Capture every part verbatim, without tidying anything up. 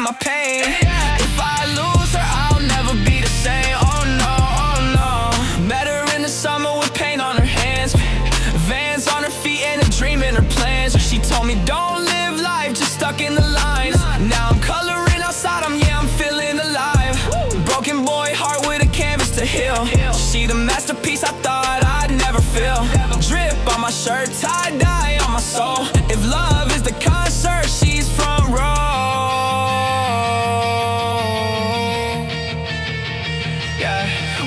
my pain. If I lose her, I'll never be the same. Oh no, oh no. Met her in the summer with paint on her hands, Vans on her feet and a dream in her plans. She told me don't live life just stuck in the lines. Now I'm coloring outside, I'm yeah, I'm feeling alive. Broken boy heart with a canvas to heal. She the masterpiece I thought I'd never feel. Drip on my shirt, tie-dye on my soul. If love is the concert, she's front row. Yeah,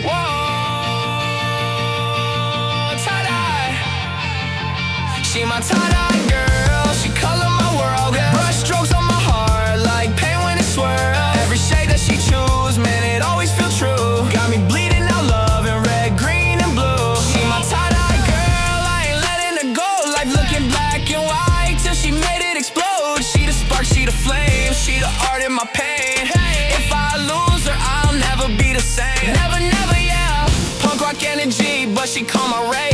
whoa, tie-dye. She my tie-dye girl, she color my world. Brush strokes on my heart like paint when it swirls. Every shade that she choose, man, it always feel true. Got me bleeding out love in red, green, and blue. She my tie-dye girl, I ain't letting her go. Life looking black and white till she made it explode. She the spark, she the flame, she the art in my pain. If I lose her, I'll never be the same. Never, never, yeah. Punk rock energy, but she call my rage.